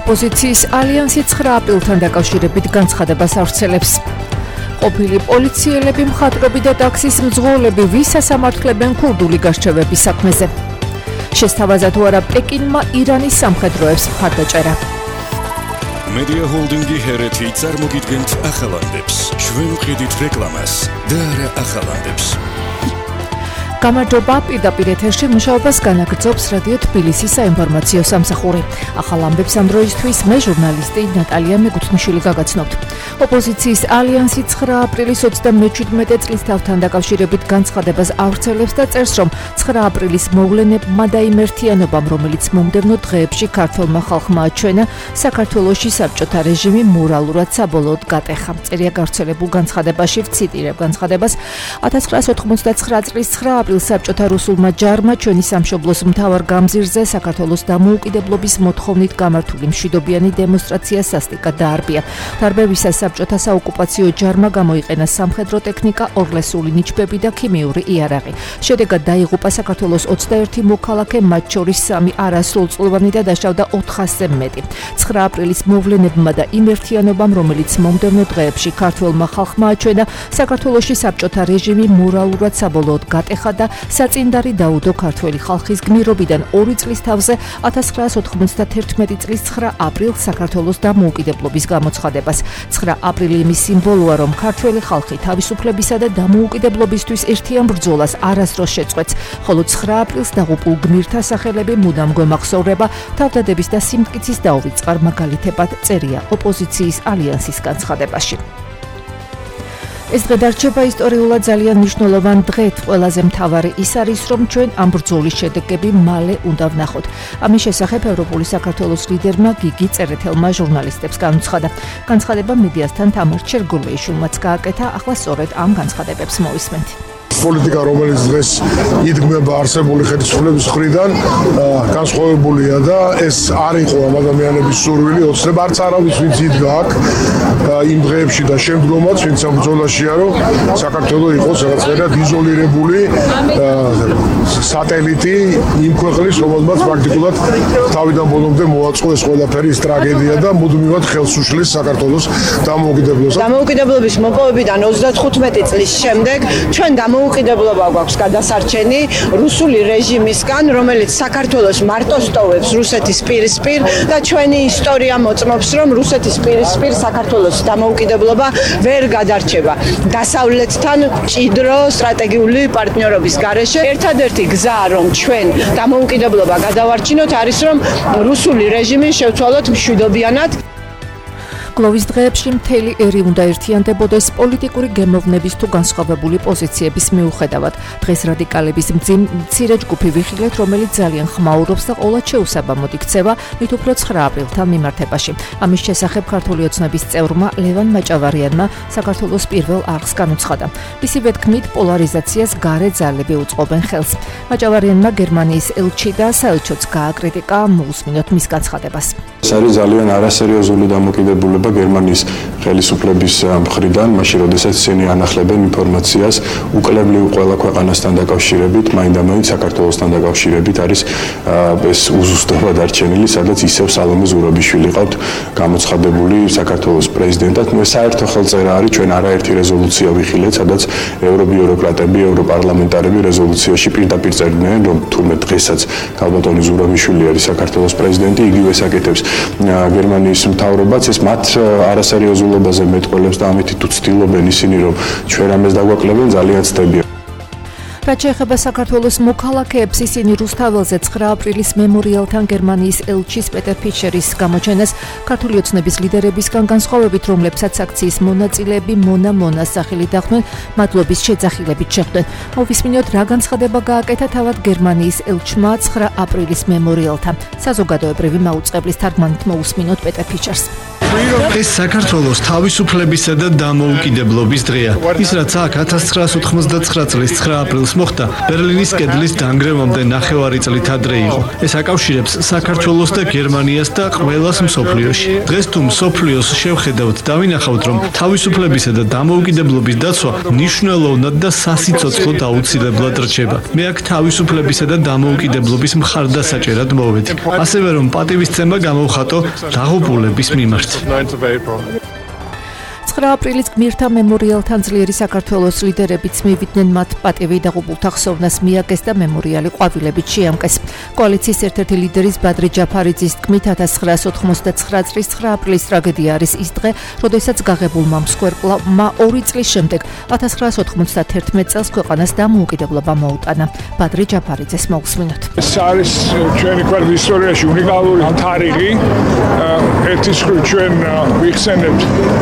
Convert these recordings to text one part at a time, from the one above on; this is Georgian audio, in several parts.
ოპოზიციის ალიანსი 9 აპრილთან დაკავშირებით განცხადებას ავრცელებს. ყოფილი პოლიციელები, მხატვრები და ტაქსის მძღოლები ვისასამართლებენ ქურდული გარჩევების საქმეზე. შესთავაზა თუ არა პეკინმა ირანის სამხედროებს მხარდაჭერა. Media Holding-ი ჰერეთი წარმოგიდგენთ ახალანდებს. ჩვენ ვყიდით რეკლამას და არა ახალანდებს. გამარჯობა, პირდაპირ ეთერში მუშაობას განაგრძობს რადიო თბილისის საინფორმაციო სამსახური. ახალ ამბებს ამ დროისთვის მე ჟურნალისტი ნატალია მეგუთნიშვილი გაგაცნობთ. ოპოზიციის ალიანსი 9 აპრილის 37 წლის თავთან დაკავშირებით განცხადებას ავრცელებს და წერს, რომ 9 აპრილის მოვლენებმა და იმ ერთიანობამ, რომელიც მომდევნო დღეებში ქართველმა ხალხმა აჩვენა, საქართველოში საბჭოთა რეჟიმი მორალურად საბოლოოდ გატეხა. წერია გავრცელებულ განცხადებაში, ვციტირებ განცხადებას, 1989 წლის 9 აპრილს საბჭოთა რუსულმა ჯარმა ჩვენი სამშობლოს მთავარ გამზირზე საქართველოს დამოუკიდებლობის მოთხოვნით გამართული მშვიდობიანი დემონსტრაცია სასტიკად დაარბია. დარბევისას საბჭოთა საოკუპაციო ჯარმა გამოიყენა სამხედრო ტექნიკა, ორლესული ნიჩბები და ქიმიური იარაღი. შედეგად დაიღუპა საქართველოს 21 მოქალაქე, მათ შორის 3 არასრულწლოვანი და დაშავდა 400-ზე მეტი. 9 აპრილის მოვლენებმა და იმ ერთიანობამ, რომელიც მომდევნო დღეებში ქართველმა ხალხმა აჩვენა, საქართველოში საბჭოთა რეჟიმი მორალურად საბოლოოდ გატეხა და საწინდარი დაუდო ქართველი ხალხის გმირობიდან 2 წლის თავზე 1991 წლის 9 აპრილს საქართველოს დამოუკიდებლობის გამოცხადებას. 9 აპრილი იმის სიმბოლოა, რომ ქართველი ხალხი თავისუფლებისა და დამოუკიდებლობისთვის ერთიან ბრძოლას არასდროს შეწყვეტს, ხოლო 9 აპრილს დაღუპულ გმირთა სახელები მუდამ გვემახსოვრება თავდადების და სიმტკიცის დაუვიწყარ მაგალითებად, წერია ოპოზიციის ალიანსის განცხადებაში. ეს დღე დარჩება ისტორიულად ძალიან მნიშვნელოვან დღედ. ყველაზე მთავარი ის არის, რომ ჩვენ ამ ბრძოლის შედეგები მალე უნდა ვნახოთ. ამის შესახებ ევროპული საქართველოს ლიდერმა გიგი წერეთელმა ჟურნალისტებს განუცხადა. განცხადება მედიასთან თამარ ჩერგოლეიშვილმაც გააკეთა, ახლა სწორედ ამ განცხადებებს მოვისმენთ. პოლიტიკა, რომელიც დღეს იდგმება არსებული ხელისუფლების მხრიდან, განსხვავებულია და ეს არ იყო ამ ადამიანების სურვილი, ოცნება არც არავის ვინც იდგა აქ იმ დღეებში და შემდგომაც, ვინც ამ ბრძოლაშია, რომ საქართველო იყოს რაღაცნაირად იზოლირებული სატელიტი იმ ქვეყნის, რომელმაც პრაქტიკულად თავიდან ბოლომდე მოაწყო ეს ყველაფერი, ეს ტრაგედია და მუდმივად ხელს უშლის საქართველოს დამოუკიდებლობას. დამოუკიდებლობის მოპოვებიდან 35 წლის შემდეგ ჩვენ დამოუკიდებლობა გვაქვს გადასარჩენი რუსული რეჟიმისგან, რომელიც საქართველოს მარტო სტოვებს რუსეთის პირისპირ და ჩვენი ისტორია მოწმობს, რომ რუსეთის პირისპირ საქართველოს დამოუკიდებლობა ვერ გადარჩება. დასავლეთთან მჭიდრო სტრატეგიული პარტნიორობის გარეშე ერთადერთი გზა, რომ ჩვენ დამოუკიდებლობა გადავარჩინოთ, არის რომ რუსული რეჟიმი შევცვალოთ მშვიდობიანად. გლოვის დღეებში მთელი ერი უნდა ერთიანდებოდეს პოლიტიკური გემოვნების თუ განსხვავებული პოზიციების მიუხედავად. დღეს რადიკალების მცირე ჯგუფი ვიხილეთ, რომელიც ძალიან ხმაურობს და ყოლად შეუსაბამოდ იქცევა მით უფრო 9 აპრილთან მიმართებაში. ამის შესახებ ქართული ოცნების წევრმა ლევან მაჭავარიანმა საქართველოს პირველ არხს განუცხადა. მისივე თქმით, პოლარიზაციას გარე ძალები უწყობენ ხელს. მაჭავარიანმა გერმანიის ელჩი და საელჩოც გააკრიტიკა, მოусმინოთ მის განცხადებას. ეს არის ძალიან არასერიოზული დამოკიდებულება გერმანიის ხელისუფლების მხრიდან, მაშინ როდესაც ისინი ანახლებენ ინფორმაციას უკლებლივ ყველა ქვეყანასთან დაკავშირებით, მაინდა-მაინც საქართველოსთან დაკავშირებით არის ეს უზუსტობა დარჩენილი, სადაც ისევ სალომე ზურაბიშვილი ყავთ გამოცხადებული საქართველოს პრეზიდენტად. საერთო ხელწერა არის, ჩვენ არაერთი რეზოლუცია ვიხილეთ, სადაც ევრობიუროკრატები, ევროპარლამენტარები რეზოლუციაში პირდაპირ წერდნენ, რომ თურმე დღესაც ქალბატონი ზურაბიშვილი არის საქართველოს პრეზიდენტი, იგივე საკეთებს გერმანიის მთავრობაც, ეს მათ არასერიოზულობაზე მეტყველებს და ამით თუ ცდილობენ ისინი, რომ ჩვენ ამას დაგვაკლებენ, ძალიან ცდებია. რაც შეეხება საქართველოს მოქალაქეებს, ისინი რუსთაველზე 9 აპრილის მემორიალთან გერმანიის ელჩის პეტერ ფიშერის გამოჩენას ქართული ოცნების ლიდერებისგან განსხვავებით, რომლებსაც აქციის მონაწილეები მონას სახელი დახვდნენ, მადლობის შეძახილებით შეხვდნენ. მოვისმინოთ, რა განცხადება გააკეთა თავად გერმანიის ელჩმა 9 აპრილის მემორიალთან. საზოგადოებრივი მაუწყებლის თარგმანით მოვუსმინოთ პეტერ ფიშერს. ეს საქართველოს თავისუფლებისა და დამოუკიდებლობის დღეა. ის რაც აქ 1989 წლის 9 აპრილს მოხდა, ბერლინის კედლის დანგრევამდე 9 წლით ადრე იყო. ეს აკავშირებს საქართველოს და გერმანიას და ყველას მსოფლიოში. დღეს თუ მსოფლიოს შევხედავთ, დავინახავთ, რომ თავისუფლებისა და დამოუკიდებლობის დაცვა მნიშვნელოვნად და სასიცოცხლოდ აუცილებლად რჩება. მე აქ თავისუფლებისა და დამოუკიდებლობის მხარდასაჭერად მოვედი. ასევე რომ პატივისცემა გამოვხატო დაღუპულების მიმართ. 9 აპრილის გმირთა მემორიალთან ძლიერი საქართველოს ლიდერებიც მივიდნენ მათ პატივი დაღუპულთა ხსოვნას მიაგეს და მემორიალი ყვავილებით შეამკეს. კოალიციის ერთ-ერთი ლიდერის ბადრი ჯაფარიძის თქმით 1989 წლის 9 აპრილის ტრაგედია არის ის დღე, როდესაც გაღებულმა მსხვერპლმა 2 წლის შემდეგ 1991 წელს ქვეყანას დამოუკიდებლობა მოუტანა. ბადრი ჯაფარიძეს მოვსმინოთ. ეს არის ჩვენი ქვეყნის ისტორიაში უნიკალური თარიღი. ერთის მხრივ ჩვენ ვიხსენებთ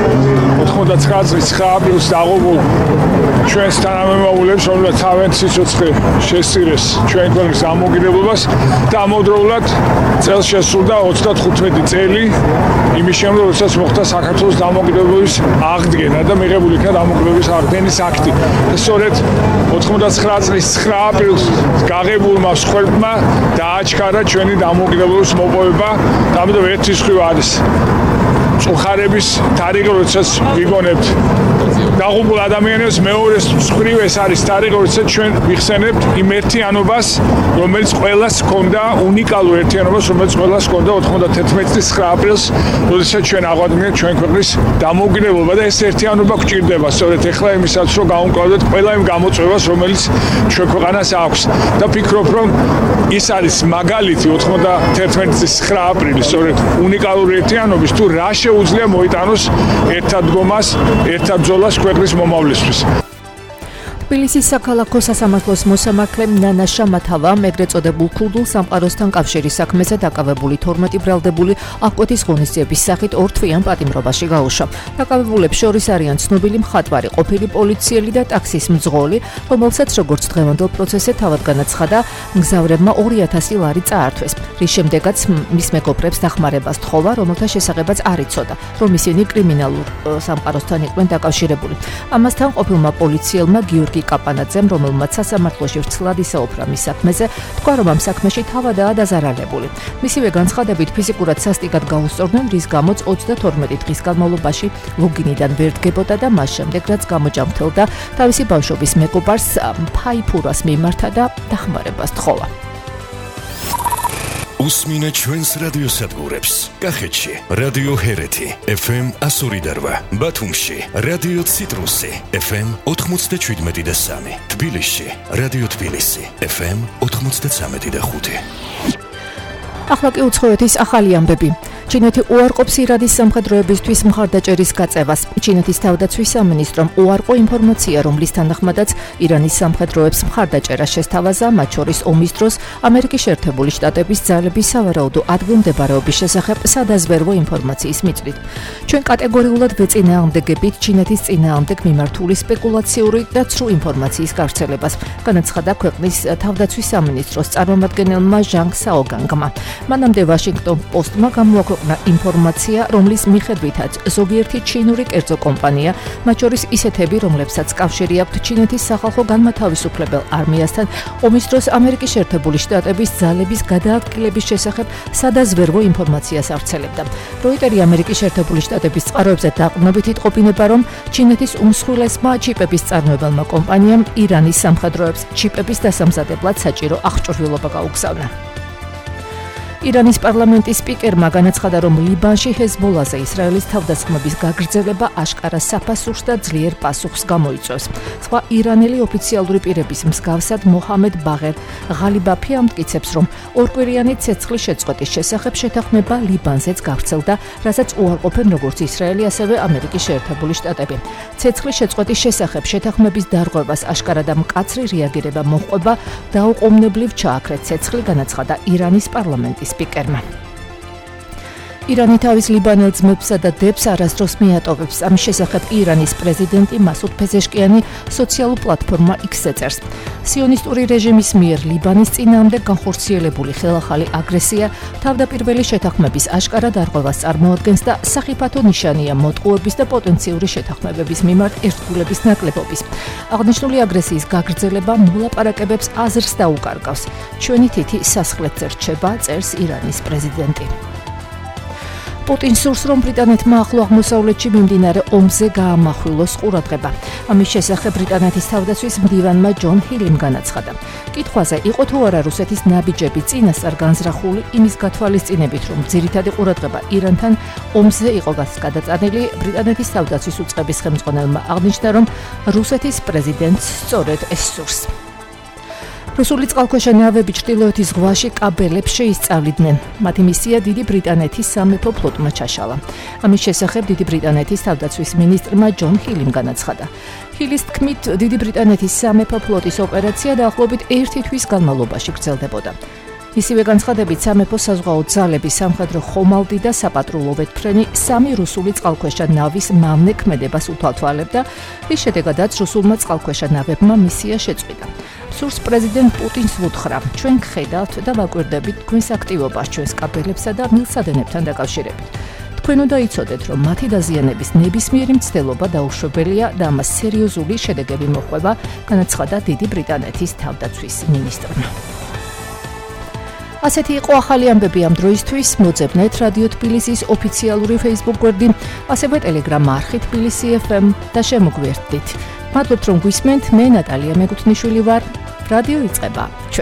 99 წლის 9 აპრილს დაღუპულ ჩვენს თანამემამულებს, რომლებიც თავიანთი სიცოცხლე შესწირეს ჩვენ ქვეყნის დამოუკიდებლობას და ამავდროულად წელს შესრულდა 35 წელი იმის შემდეგ, როდესაც მოხდა საქართველოს დამოუკიდებლობის აღდგენა და მიღებული იქნა დამოუკიდებლობის აღდგენის აქტი. და სწორედ 99 წლის 9 აპრილს გაღებულმა მსხვერპლმა დააჩქარა ჩვენი დამოუკიდებლობის მოპოვება და ამიტომ ერთის მხრივ არის უხარების თარიღი, როდესაც ვიგონებთ დაღუპულ ადამიანებს, მეორეს მხრივ ეს არის თარიღი, როდესაც ჩვენ ვიხსენებთ იმ ერთიანობას, რომელიც ყველას ჰქონდა, უნიკალურ ერთიანობას, რომელიც ყველას ჰქონდა 91 წლის 9 აპრილს, როდესაც ჩვენ აღვადგინეთ ჩვენ ქვეყნის დამოუკიდებლობა და ეს ერთიანობა გვჭირდება სწორედ ეხლა იმისაც, რომ გავუმკლავდეთ ყველა იმ გამოწვევას, რომელიც ჩვენ ქვეყანას აქვს და ფიქრობ, რომ ის არის მაგალითი 91 წლის 9 აპრილის სწორედ უნიკალური ერთიანობის თუ რა შეუძლია მოიტანოს ერთად დგომას, ერთად ბრძოლას ქვეყნის მომავლისთვის. თბილისის საქალაქო სასამართლოს მოსამართლე ნანა შამათავა ეგრეთ წოდებულ ქურდულ სამყაროსთან კავშირის საქმეზე დაკავებული 12 ბრალდებული აღკვეთის ღონისძიების სახით ორ თვიან პატიმრობაში გაუშვა. დაკავებულებს შორის არიან ცნობილი მხატვარი, ყოფილი პოლიციელი და ტაქსის მძღოლი, რომელსაც როგორც დღევანდელ პროცესზე თავად განაცხადა, მგზავრებმა 2000 ლარი წაართვეს, რის შემდეგაც მის მეგობრებს დახმარებას თხოვა, რომელთა შესახებაც არ იცოდა, რომ ისინი კრიმინალურ სამყაროსთან იყვნენ დაკავშირებული. ამასთან ყოფილმა პოლიციელმა გიორგი კაპანაძემ, რომელმაც სასამართლოში ვრცლად ისაუბრა მის საქმეზე, თქვა, რომ ამ საქმეში თავადაა დაზარალებული. მისივე განცხადებით ფიზიკურად სასტიკად გაუსწორდნენ, რის გამოც 32 დღის განმავლობაში ლოგინიდან ვერ დგებოდა და მას შემდეგ, რაც გამოჯამრთელდა, თავისი ბავშვობის მეგობარს ფაიფურას მიმართა და დახმარებას თხოვა. უსმინე ჩვენს რადიოსადგურებს. კახეთში რადიო ჰერეთი FM 102, ბათუმში რადიო ციტრუსი FM 97.3, თბილისში რადიო თბილისი FM 93.5. ახლა კი უცხოეთის ახალი ამბები. ჩინეთი უარყოფს ირანის სამხედროებისთვის მხარდაჭერის გაწევას. ჩინეთის თავდაცვის სამინისტრომ უარყო ინფორმაცია, რომლის თანახმადაც ირანის სამხედროებს მხარდაჭერა შესთავაზა, მათ შორის ომის დროს ამერიკის შეერთებული შტატების ძალების სავარაუდო ადგილმდებარეობის შესახებ სადაზვერვო ინფორმაციის მიწვით. ჩვენ კატეგორიულად ვეწინააღმდეგებით ჩინეთის წინააღმდეგ მიმართული სპეკულაციური და ცრუ ინფორმაციის გავრცელებას, განაცხადა ქვეყნის თავდაცვის სამინისტროს წარმომადგენელმა ჟანგ საოგანგმა. მანამდე ვაშინგტონ პოსტმა გამოაქვეყნა ინფორმაცია, რომლის მიხედვითაც ზოგიერთი ჩინური კერძო კომპანია, მათ შორის ისეთები, რომლებსაც კავშირი აქვთ ჩინეთის სახალხო განმათავისუფლებელ არმიასთან, ომის დროს ამერიკის შეერთებული შტატების ძალების გადაადგილების შესახებ სადაზვერვო ინფორმაციას ავრცელებდა. როიტერი ამერიკის შეერთებული შტატების წყაროებზე დაყრდნობით იტყობინება, რომ ჩინეთის უმსხვილესმა ჩიპების წარმოებელმა კომპანიამ ირანის სამხედროებს ჩიპების დასამზადებლად საჭირო აღჭურვილობა გაუგზავნა. ირანის პარლამენტის სპიკერმა განაცხადა, რომ ლიბანში ჰეზბოლაზე ისრაელის თავდასხმების გაგრძელება აშკარა საფასურს და ძლიერ პასუხს გამოიწვევს. სხვა ირანელი ოფიციალური პირების მსგავსად მოჰამედ ბაღერ ღალიბაფი ამტკიცებს, რომ ორკვირიანი ცეცხლის შეწყვეტის შესახებ შეთანხმება ლიბანზეც გავრცელდა, რასაც უარყოფენ როგორც ისრაელი, ასევე ამერიკის შეერთებული შტატები. ცეცხლის შეწყვეტის შესახებ შეთანხმების დარღვევას აშკარა და მკაცრი რეაგირება მოჰყვება, დაუყოვნებლივ ჩააქრეთ ცეცხლი, განაცხადა ირანის პარლამენტის სპიკერმა. ირანი თავის ლიბანელ ძმებსა და დებს არასდროს მიატოვებს. ამის შესახებ ირანის პრეზიდენტი მასუდ პეზეშკიანი სოციალურ პლატფორმა X-ზე წერს. სიონისტური რეჟიმის მიერ ლიბანის წინააღმდეგ განხორციელებული ხელახალი აგრესია თავდაპირველი შეთანხმების აშკარა დარღვევას წარმოადგენს და სახიფათო ნიშანია მოტყუების და პოტენციური შეთანხმებების მიმართ ერთგულების ნაკლებობის. აღნიშნული აგრესიის გაგრძელება მოლაპარაკებებს აზრს დაუკარგავს. ჩვენი თითი სასხლეთზე რჩება, წერს ირანის პრეზიდენტი. პუტინს სურს, რომ ბრიტანეთმა ახლო აღმოსავლეთში მიმდინარე ომზე გაამახვილოს ყურადღება. ამის შესახებ ბრიტანეთის თავდაცვის მდივანმა ჯონ ჰილიმ განაცხადა. კითხვაზე იყო თუ არა რუსეთის ნაბიჯები წინასწარ განზრახული იმის გათვალისწინებით, რომ ძირითადი ყურადღება ირანთან ომზე იყო გადაწანილი, ბრიტანეთის თავდაცვის უწყების ხელმძღვანელმა აღნიშნა, რომ რუსეთის პრეზიდენტს სწორედ ეს სურს. რუსული წყალქვეშა ნავები ჩრდილოეთის ზღვაში კაბელებს შეისწავლიდნენ. მათი მისია დიდი ბრიტანეთის სამეფო ფლოტმა ჩაშალა. ამის შესახებ დიდი ბრიტანეთის თავდაცვის მინისტრმა ჯონ ჰილიმ განაცხადა. ჰილის თქმით, დიდი ბრიტანეთის სამეფო ფლოტის ოპერაცია დაახლოებით 1 თვის განმავლობაში გრძელდებოდა. ისივე განცხადებით, სამეფო საზღვაო ძალები სამხედრო ხომალდი და საპატრულო ვეთფრენი 3 რუსული წყალქვეშა ნავის მავნე ქმედებას უთვალთვალებდა, რის შედეგადაც რუსულმა წყალქვეშა ნავებმა მისია შეწყვიტა. სურს პრეზიდენტ პუტინს ვუთხრა, ჩვენ გხედავთ და ვაკვირდებით თქვენს აქტივობას ჩვენს კაბელებსა და მილსადენებთან დაკავშირებით. თქვენ უნდა იცოდეთ, რომ მათი დაზიანების ნებისმიერი მცდელობა დაუშვებელია და ამას სერიოზული შედეგები მოჰყვება, განაცხადა დიდი ბრიტანეთის თავდაცვის მინისტრმა. ასეთი იყო ახალი ამბები ამ დროისთვის. მოძებნეთ რადიო თბილისის ოფიციალური Facebook გვერდი, ასევე Telegram არხი თბილისი FM და შემოგვიერთდით. მადლობთ, რომ გვისმენთ. მე ნატალია მეკუთვნიშვილი ვარ. რადიო იწყება.